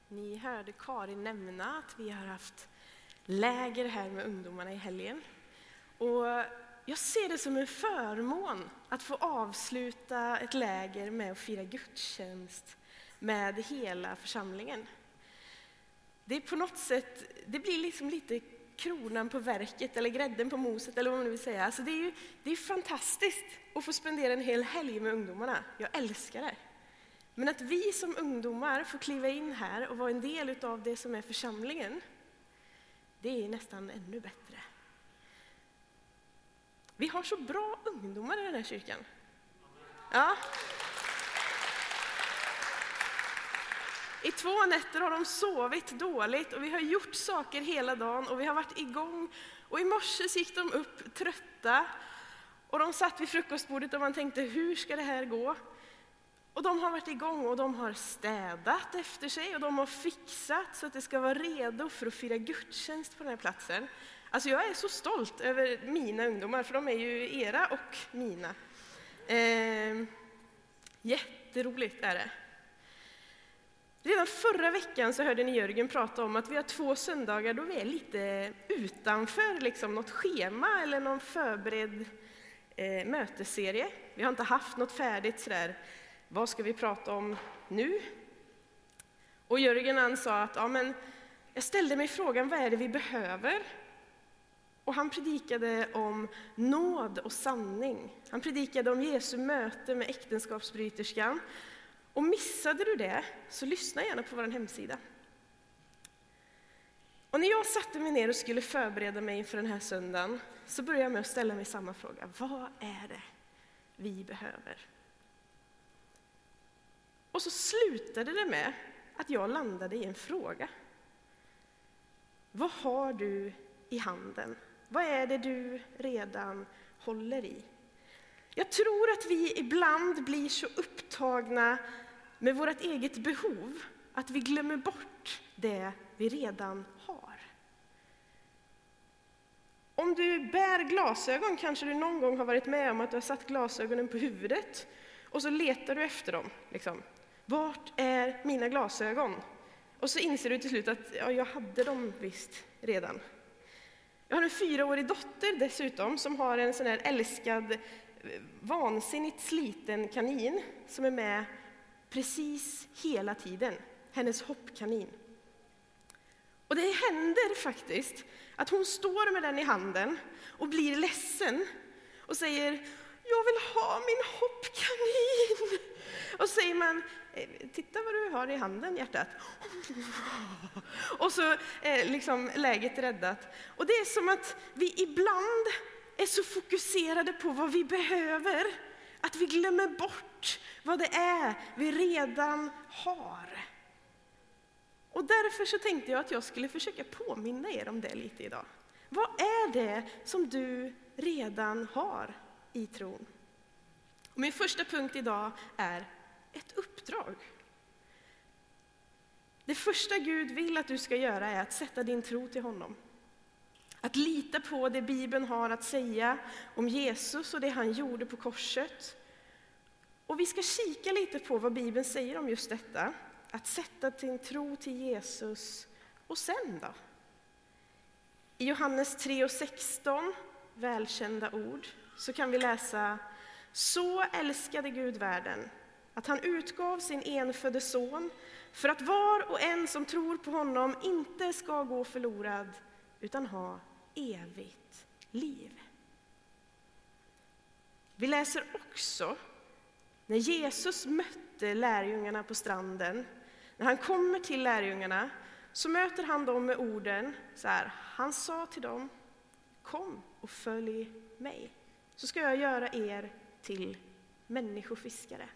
Ni hörde Karin nämna att vi har haft läger här med ungdomarna i helgen. Och jag ser det som en förmån att få avsluta ett läger med att fira gudstjänst med hela församlingen. Det är på något sätt, det blir liksom lite kronan på verket eller grädden på moset eller vad man nu vill säga. Alltså det är fantastiskt att få spendera en hel helg med ungdomarna. Jag älskar det. Men att vi som ungdomar får kliva in här och vara en del av det som är församlingen, det är nästan ännu bättre. Vi har så bra ungdomar i den här kyrkan. Ja. I 2 nätter har de sovit dåligt och vi har gjort saker hela dagen och vi har varit igång. Och i morse gick de upp trötta och de satt vid frukostbordet och man tänkte, hur ska det här gå? Och de har varit igång och de har städat efter sig och de har fixat så att det ska vara redo för att fira gudstjänst på den här platsen. Alltså jag är så stolt över mina ungdomar, för de är ju era och mina. Jätteroligt är det. Redan förra veckan så hörde ni Jörgen prata om att vi har 2 söndagar då vi är lite utanför liksom något schema eller någon förberedd mötesserie. Vi har inte haft något färdigt sådär. Vad ska vi prata om nu? Och Jörgen han sa att jag ställde mig frågan, vad är det vi behöver? Och han predikade om nåd och sanning. Han predikade om Jesu möte med äktenskapsbryterskan. Och missade du det, så lyssna gärna på vår hemsida. Och när jag satte mig ner och skulle förbereda mig inför den här söndagen, så började jag med att ställa mig samma fråga. Vad är det vi behöver? Och så slutade det med att jag landade i en fråga. Vad har du i handen? Vad är det du redan håller i? Jag tror att vi ibland blir så upptagna med vårt eget behov att vi glömmer bort det vi redan har. Om du bär glasögon kanske du någon gång har varit med om att du har satt glasögonen på huvudet och så letar du efter dem. Liksom. Vart är mina glasögon? Och så inser du till slut att jag hade dem visst redan. Jag har en 4-årig dotter dessutom som har en sån här älskad, vansinnigt sliten kanin som är med precis hela tiden. Hennes hoppkanin. Och det händer faktiskt att hon står med den i handen och blir ledsen och säger, jag vill ha min hoppkanin. Och säger man, titta vad du har i handen, hjärtat. Och så är liksom läget räddat. Och det är som att vi ibland är så fokuserade på vad vi behöver att vi glömmer bort vad det är vi redan har. Och därför så tänkte jag att jag skulle försöka påminna er om det lite idag. Vad är det som du redan har i tron? Och min första punkt idag är ett uppdrag. Det första Gud vill att du ska göra är att sätta din tro till honom. Att lita på det Bibeln har att säga om Jesus och det han gjorde på korset. Och vi ska kika lite på vad Bibeln säger om just detta. Att sätta sin tro till Jesus. Och sen då? I Johannes 3:16, välkända ord, så kan vi läsa: Så älskade Gud världen, att han utgav sin enfödde son, för att var och en som tror på honom inte ska gå förlorad, utan ha evigt liv. Vi läser också när Jesus mötte lärjungarna på stranden. När han kommer till lärjungarna så möter han dem med orden så här. Han sa till dem, kom och följ mig, så ska jag göra er till människofiskare.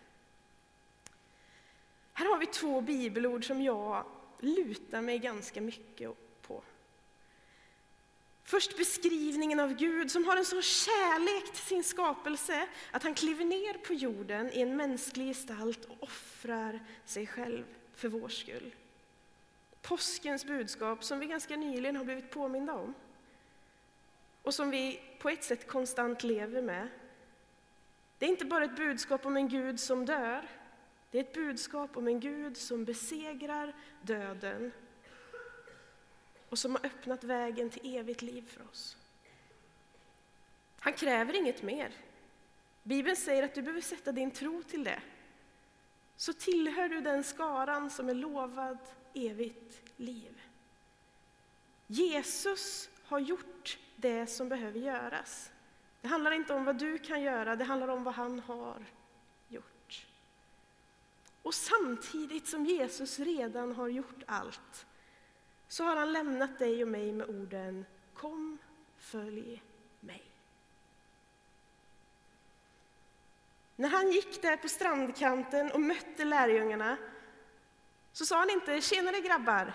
Här har vi 2 bibelord som jag lutar mig ganska mycket på. Först beskrivningen av Gud som har en sån kärlek till sin skapelse att han kliver ner på jorden i en mänsklig gestalt och offrar sig själv för vår skull. Påskens budskap som vi ganska nyligen har blivit påminda om och som vi på ett sätt konstant lever med. Det är inte bara ett budskap om en Gud som dör, Det är ett budskap om en Gud som besegrar döden och som har öppnat vägen till evigt liv för oss. Han kräver inget mer. Bibeln säger att du behöver sätta din tro till det. Så tillhör du den skaran som är lovad evigt liv. Jesus har gjort det som behöver göras. Det handlar inte om vad du kan göra, det handlar om vad han har gjort. Och samtidigt som Jesus redan har gjort allt, så har han lämnat dig och mig med orden: kom, följ mig. När han gick där på strandkanten och mötte lärjungarna, så sa han inte: tjenare grabbar,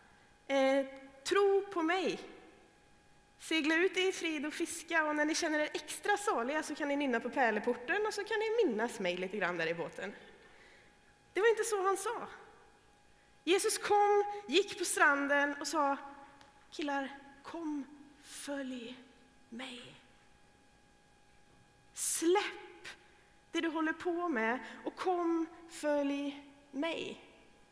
tro på mig. Segla ut i frid och fiska, och när ni känner er extra saliga så kan ni nynna på pärleporten och så kan ni minnas mig lite grann där i båten. Det var inte så han sa. Jesus kom, gick på stranden och sa: killar, kom, följ mig. Släpp det du håller på med och kom, följ mig.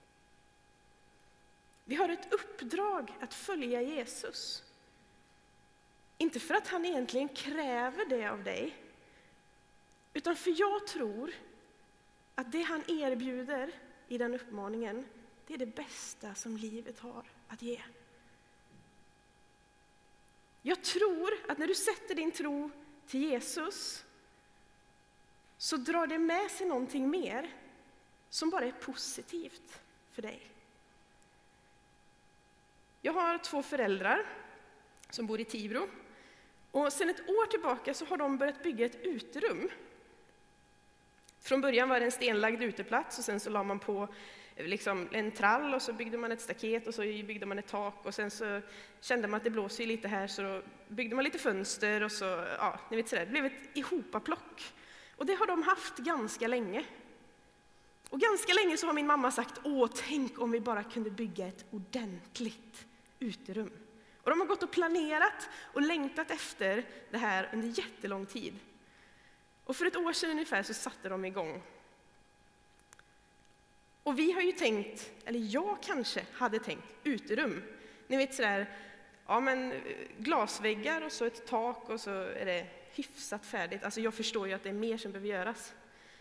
Vi har ett uppdrag att följa Jesus. Inte för att han egentligen kräver det av dig, utan för jag tror att det han erbjuder i den uppmaningen, det är det bästa som livet har att ge. Jag tror att när du sätter din tro till Jesus, så drar det med sig någonting mer som bara är positivt för dig. Jag har 2 föräldrar som bor i Tibro. Och sedan ett år tillbaka så har de börjat bygga ett uterum. Från början var det en stenlagd uteplats och sen så la man på en trall och så byggde man ett staket och så byggde man ett tak och sen så kände man att det blåser lite här så då byggde man lite fönster och så, ja, ni vet sådär, det blev ett ihopaplock. Och det har de haft ganska länge. Och ganska länge så har min mamma sagt: tänk om vi bara kunde bygga ett ordentligt uterum. Och de har gått och planerat och längtat efter det här under jättelång tid. Och för ett år sedan ungefär så satte de igång. Och vi har ju tänkt, eller jag kanske hade tänkt, uterum. Ni vet sådär, ja men glasväggar och så ett tak och så är det hyfsat färdigt. Alltså jag förstår ju att det är mer som behöver göras.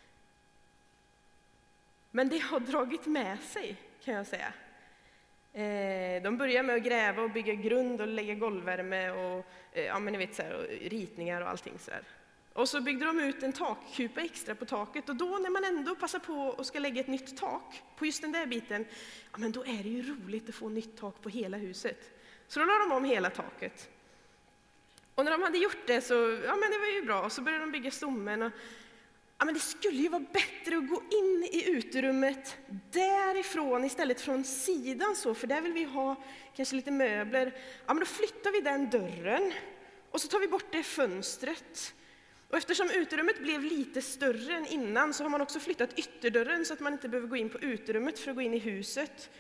Men det har dragit med sig, kan jag säga. De börjar med att gräva och bygga grund och lägga golvvärme och, ja, men ni vet, så här, och ritningar och allting så här. Och så byggde de ut en takkupa extra på taket, och då när man ändå passar på och ska lägga ett nytt tak på just den där biten, ja, men då är det ju roligt att få nytt tak på hela huset. Så då la de om hela taket. Och när de hade gjort det så, ja men det var ju bra, och så började de bygga stommen och ja, men det skulle ju vara bättre att gå in i uterummet därifrån istället från sidan så, för där vill vi ha kanske lite möbler. Ja, men då flyttar vi den dörren och så tar vi bort det fönstret. Och eftersom uterummet blev lite större än innan så har man också flyttat ytterdörren så att man inte behöver gå in på uterummet för att gå in i huset.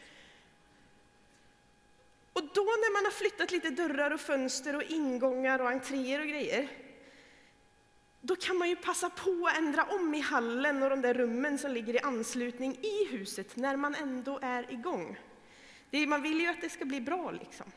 Och då när man har flyttat lite dörrar och fönster och ingångar och entréer och grejer, då kan man ju passa på att ändra om i hallen och de där rummen som ligger i anslutning i huset när man ändå är igång. Man vill ju att det ska bli bra liksom.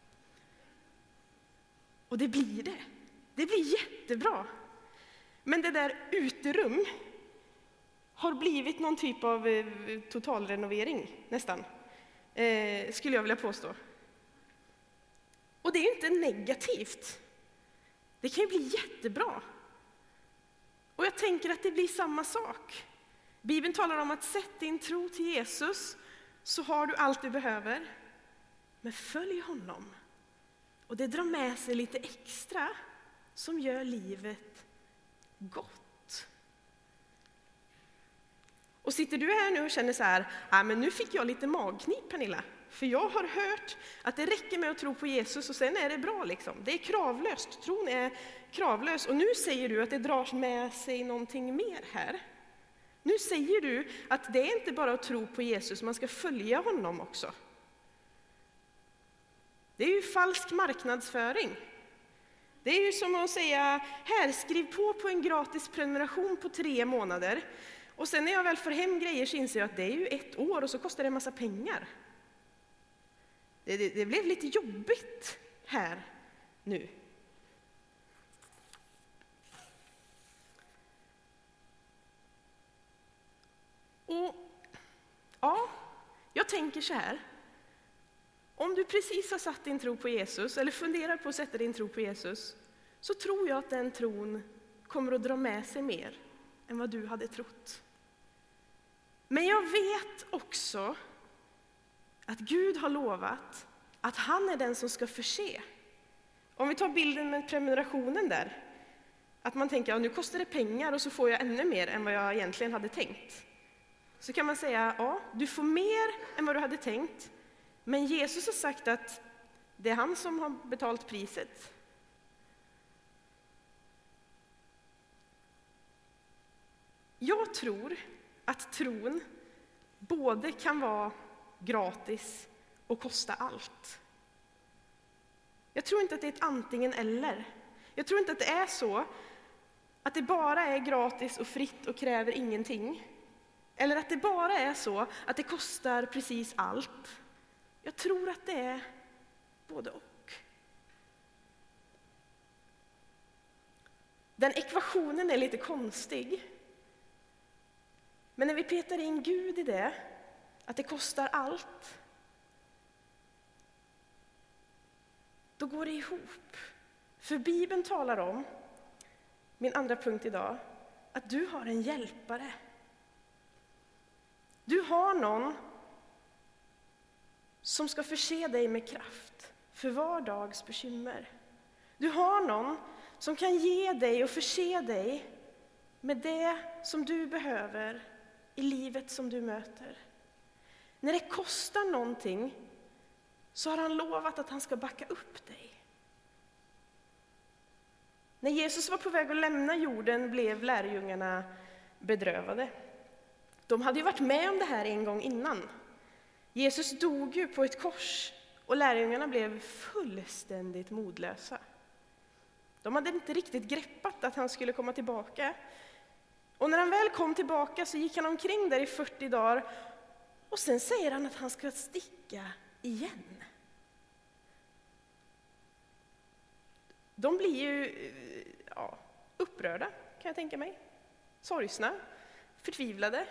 Och det blir det. Det blir jättebra. Men det där uterum har blivit någon typ av totalrenovering nästan, skulle jag vilja påstå. Och det är inte negativt. Det kan ju bli jättebra. Och jag tänker att det blir samma sak. Bibeln talar om att sätt din tro till Jesus så har du allt du behöver. Men följ honom. Och det drar med sig lite extra som gör livet gott. Och sitter du här nu och känner så här, men nu fick jag lite magknip, Pernilla. För jag har hört att det räcker med att tro på Jesus och sen är det bra liksom. Det är kravlöst, tron är kravlös. Och nu säger du att det drar med sig någonting mer här. Nu säger du att det är inte bara att tro på Jesus, man ska följa honom också. Det är ju falsk marknadsföring. Det är ju som att säga, här, skriv på en gratis prenumeration på 3 månader. Och sen när jag väl får hem grejer så inser jag att det är ju 1 år och så kostar det en massa pengar. Det blev lite jobbigt här nu. Och ja, jag tänker så här. Om du precis har satt din tro på Jesus eller funderar på att sätta din tro på Jesus, så tror jag att den tron kommer att dra med sig mer än vad du hade trott. Men jag vet också att Gud har lovat att han är den som ska förse. Om vi tar bilden med prenumerationen där, att man tänker att nu kostar det pengar och så får jag ännu mer än vad jag egentligen hade tänkt. Så kan man säga, ja, du får mer än vad du hade tänkt, men Jesus har sagt att det är han som har betalt priset. Jag tror att tron både kan vara gratis och kosta allt. Jag tror inte att det är ett antingen eller. Jag tror inte att det är så att det bara är gratis och fritt och kräver ingenting. Eller att det bara är så att det kostar precis allt. Jag tror att det är både och. Den ekvationen är lite konstig. Men när vi petar in Gud i det, att det kostar allt, då går det ihop. För Bibeln talar om, min andra punkt idag, att du har en hjälpare. Du har någon som ska förse dig med kraft för vardags bekymmer. Du har någon som kan ge dig och förse dig med det som du behöver i livet som du möter. När det kostar någonting så har han lovat att han ska backa upp dig. När Jesus var på väg att lämna jorden blev lärjungarna bedrövade. De hade ju varit med om det här en gång innan. Jesus dog ju på ett kors och lärjungarna blev fullständigt modlösa. De hade inte riktigt greppat att han skulle komma tillbaka. Och när han väl kom tillbaka så gick han omkring där i 40 dagar och sen säger han att han ska sticka igen. De blir ju upprörda, kan jag tänka mig. Sorgsna, förtvivlade.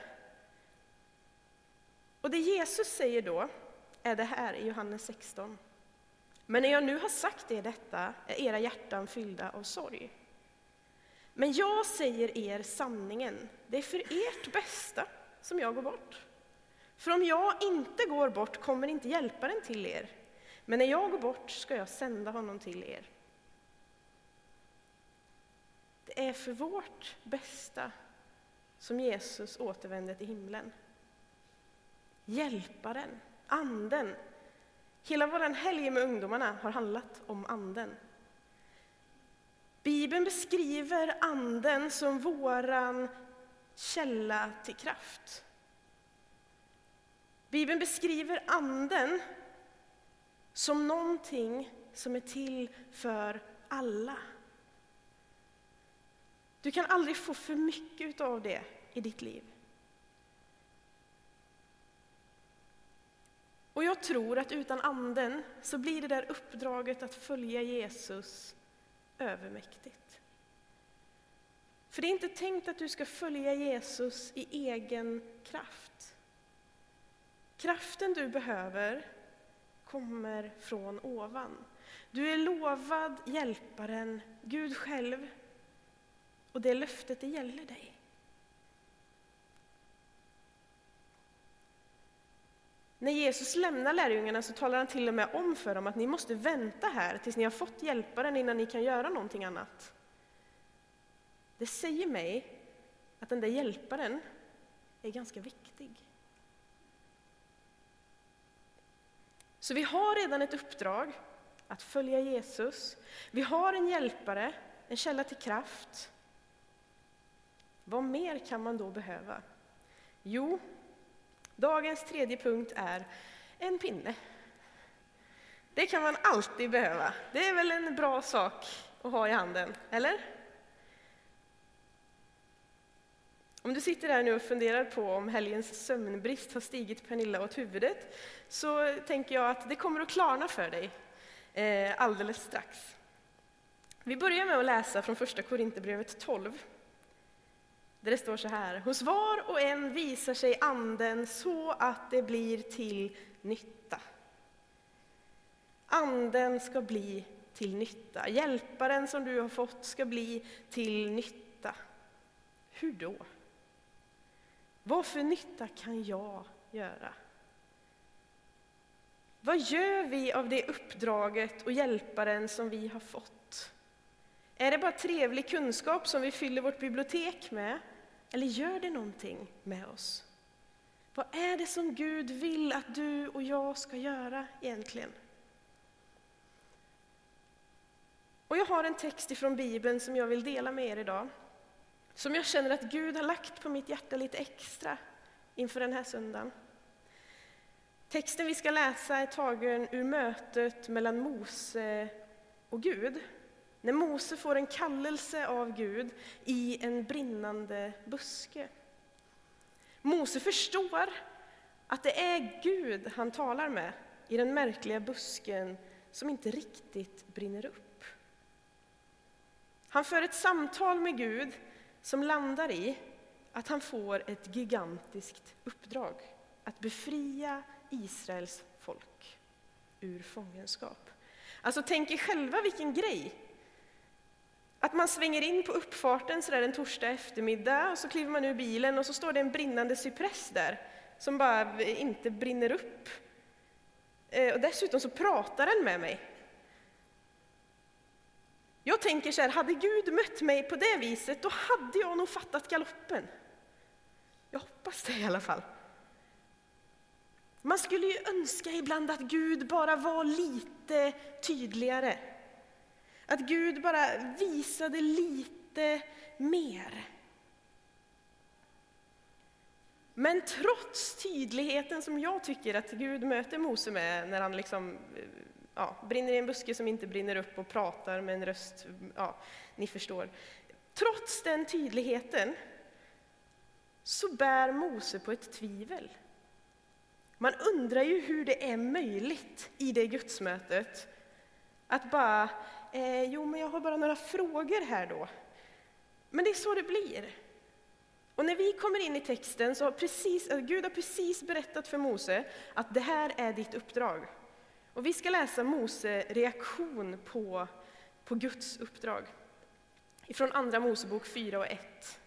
Och det Jesus säger då är det här i Johannes 16. Men när jag nu har sagt er detta är era hjärtan fyllda av sorg. Men jag säger er sanningen, det är för ert bästa som jag går bort. För om jag inte går bort kommer inte hjälparen till er. Men när jag går bort ska jag sända honom till er. Det är för vårt bästa som Jesus återvänder till himlen. Hjälparen, anden. Hela vår helg med ungdomarna har handlat om anden. Bibeln beskriver anden som våran källa till kraft. Bibeln beskriver anden som någonting som är till för alla. Du kan aldrig få för mycket av det i ditt liv. Och jag tror att utan anden så blir det där uppdraget att följa Jesus övermäktigt. För det är inte tänkt att du ska följa Jesus i egen kraft. Kraften du behöver kommer från ovan. Du är lovad hjälparen, Gud själv, och det löftet det gäller dig. När Jesus lämnar lärjungarna så talar han till och med om för dem att ni måste vänta här tills ni har fått hjälparen innan ni kan göra någonting annat. Det säger mig att den där hjälparen är ganska viktig. Så vi har redan ett uppdrag att följa Jesus. Vi har en hjälpare, en källa till kraft. Vad mer kan man då behöva? Jo, dagens tredje punkt är en pinne. Det kan man alltid behöva. Det är väl en bra sak att ha i handen, eller? Om du sitter där nu och funderar på om helgens sömnbrist har stigit Pernilla åt huvudet, så tänker jag att det kommer att klarna för dig alldeles strax. Vi börjar med att läsa från första Korinthierbrevet 12. Där det står så här: hos var och en visar sig anden så att det blir till nytta. Anden ska bli till nytta. Hjälparen som du har fått ska bli till nytta. Hur då? Vad för nytta kan jag göra? Vad gör vi av det uppdraget och hjälparen som vi har fått? Är det bara trevlig kunskap som vi fyller vårt bibliotek med? Eller gör det någonting med oss? Vad är det som Gud vill att du och jag ska göra egentligen? Och jag har en text ifrån Bibeln som jag vill dela med er idag. Som jag känner att Gud har lagt på mitt hjärta lite extra inför den här söndagen. Texten vi ska läsa är tagen ur mötet mellan Mose och Gud. När Mose får en kallelse av Gud i en brinnande buske. Mose förstår att det är Gud han talar med i den märkliga busken som inte riktigt brinner upp. Han för ett samtal med Gud som landar i att han får ett gigantiskt uppdrag. Att befria Israels folk ur fångenskap. Alltså tänk er själva vilken grej. Att man svänger in på uppfarten så där en torsdag eftermiddag och så kliver man ur bilen och så står det en brinnande cypress där som bara inte brinner upp. Och dessutom så pratar den med mig. Jag tänker så här, hade Gud mött mig på det viset, då hade jag nog fattat galoppen. Jag hoppas det i alla fall. Man skulle ju önska ibland att Gud bara var lite tydligare. Att Gud bara visade lite mer. Men trots tydligheten som jag tycker att Gud möter Mose med när han liksom brinner i en buske som inte brinner upp och pratar med en röst, ni förstår. Trots den tydligheten så bär Mose på ett tvivel. Man undrar ju hur det är möjligt i det gudsmötet att bara, men jag har bara några frågor här då. Men det är så det blir. Och när vi kommer in i texten så har Gud har precis berättat för Mose att det här är ditt uppdrag. Och vi ska läsa Mose reaktion på Guds uppdrag. Ifrån andra Mosebok 4 och 1.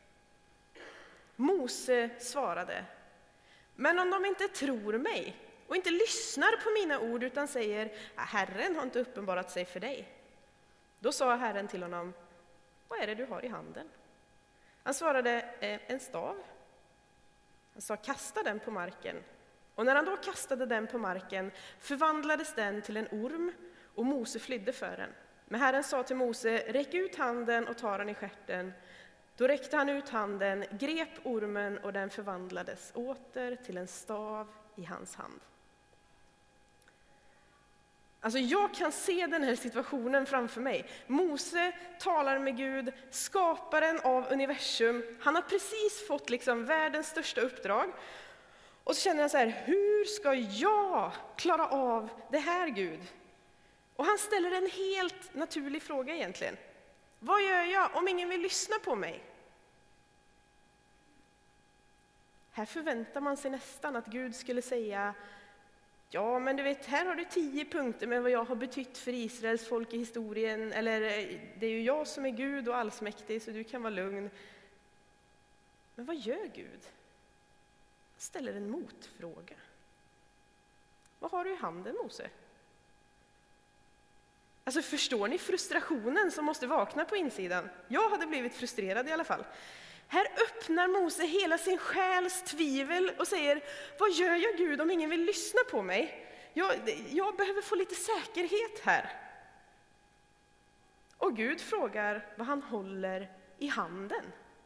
Mose svarade: men om de inte tror mig och inte lyssnar på mina ord utan säger, Herren har inte uppenbarat sig för dig. Då sa Herren till honom, vad är det du har i handen? Han svarade, en stav. Han sa, kasta den på marken. Och när han då kastade den på marken förvandlades den till en orm och Mose flydde för den. Men Herren sa till Mose, räck ut handen och ta den i stjärten. Då räckte han ut handen, grep ormen och den förvandlades åter till en stav i hans hand. Alltså jag kan se den här situationen framför mig. Mose talar med Gud, skaparen av universum. Han har precis fått liksom världens största uppdrag. Och så känner han så här, hur ska jag klara av det här Gud? Och han ställer en helt naturlig fråga egentligen. Vad gör jag om ingen vill lyssna på mig? Här förväntar man sig nästan att Gud skulle säga, ja men du vet, här har du 10 punkter med vad jag har betytt för Israels folk i historien. Eller det är ju jag som är Gud och allsmäktig så du kan vara lugn. Men vad gör Gud? Han ställer en motfråga. Vad har du i handen, Mose? Alltså förstår ni frustrationen som måste vakna på insidan? Jag hade blivit frustrerad i alla fall. Här öppnar Mose hela sin själs tvivel och säger, vad gör jag Gud om ingen vill lyssna på mig? Jag behöver få lite säkerhet här. Och Gud frågar vad han håller i handen.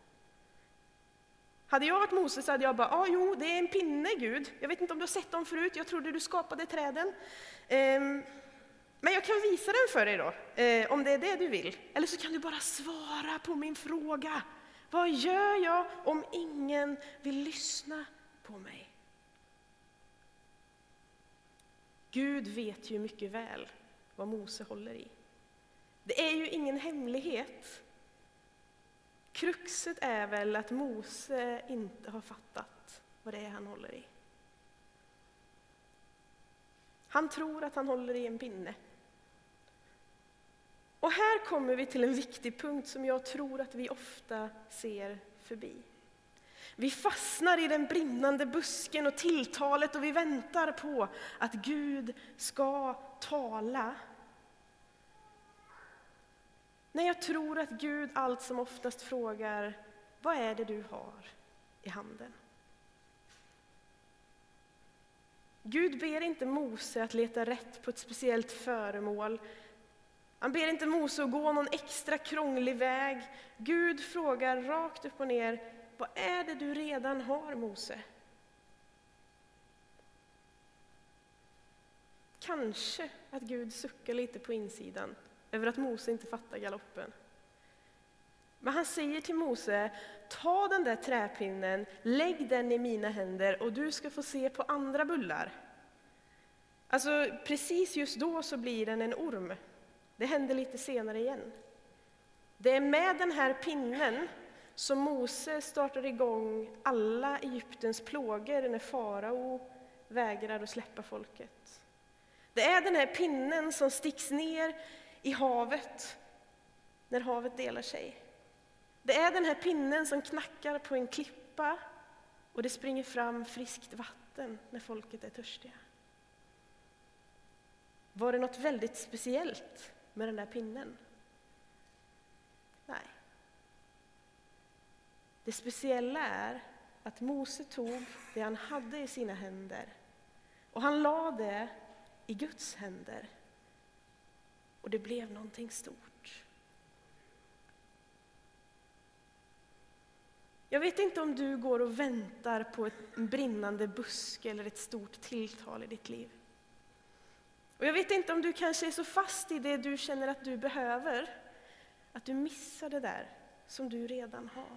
Hade jag varit Mose så hade jag bara, jo det är en pinne Gud. Jag vet inte om du har sett dem förut, jag trodde du skapade träden. Men jag kan visa den för dig då, om det är det du vill. Eller så kan du bara svara på min fråga. Vad gör jag om ingen vill lyssna på mig? Gud vet ju mycket väl vad Mose håller i. Det är ju ingen hemlighet. Kruxet är väl att Mose inte har fattat vad det är han håller i. Han tror att han håller i en pinne. Och här kommer vi till en viktig punkt som jag tror att vi ofta ser förbi. Vi fastnar i den brinnande busken och tilltalet och vi väntar på att Gud ska tala. När jag tror att Gud allt som oftast frågar, vad är det du har i handen? Gud ber inte Mose att leta rätt på ett speciellt föremål. Han ber inte Mose att gå någon extra krånglig väg. Gud frågar rakt upp och ner, vad är det du redan har, Mose? Kanske att Gud suckar lite på insidan över att Mose inte fattar galoppen. Men han säger till Mose, ta den där träpinnen, lägg den i mina händer och du ska få se på andra bullar. Alltså precis just då så blir den en orm. Det händer lite senare igen. Det är med den här pinnen som Mose startar igång alla Egyptens plågor när farao vägrar att släppa folket. Det är den här pinnen som sticks ner i havet när havet delar sig. Det är den här pinnen som knackar på en klippa och det springer fram friskt vatten när folket är törstiga. Var det något väldigt speciellt med den där pinnen? Nej. Det speciella är att Mose tog det han hade i sina händer och han la det i Guds händer. Och det blev någonting stort. Jag vet inte om du går och väntar på en brinnande buske eller ett stort tilltal i ditt liv. Och jag vet inte om du kanske är så fast i det du känner att du behöver, att du missar det där som du redan har.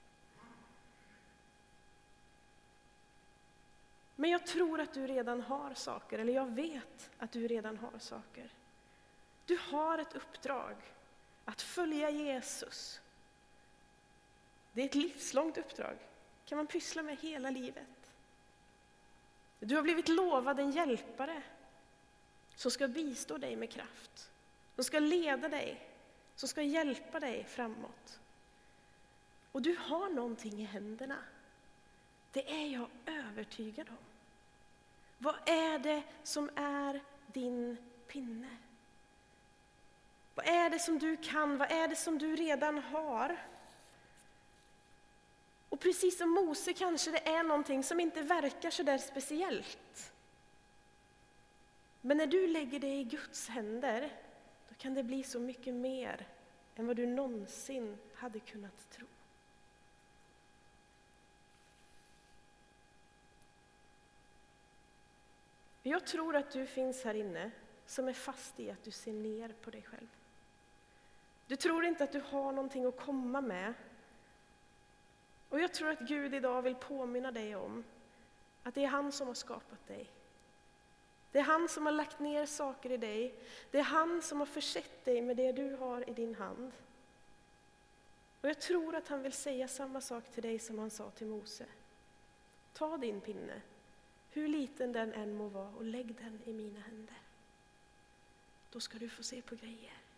Men jag tror att du redan har saker, eller jag vet att du redan har saker. Du har ett uppdrag att följa Jesus. Det är ett livslångt uppdrag. Kan man pyssla med hela livet. Du har blivit lovad en hjälpare som ska bistå dig med kraft. Som ska leda dig, som ska hjälpa dig framåt. Och du har någonting i händerna. Det är jag övertygad om. Vad är det som är din pinne? Vad är det som du kan? Vad är det som du redan har? Och precis som Mose kanske det är någonting som inte verkar så där speciellt. Men när du lägger det i Guds händer, då kan det bli så mycket mer än vad du någonsin hade kunnat tro. Jag tror att du finns här inne som är fast i att du ser ner på dig själv. Du tror inte att du har någonting att komma med. Och jag tror att Gud idag vill påminna dig om att det är han som har skapat dig. Det är han som har lagt ner saker i dig. Det är han som har försett dig med det du har i din hand. Och jag tror att han vill säga samma sak till dig som han sa till Mose. Ta din pinne, hur liten den än må vara, och lägg den i mina händer. Då ska du få se på grejer.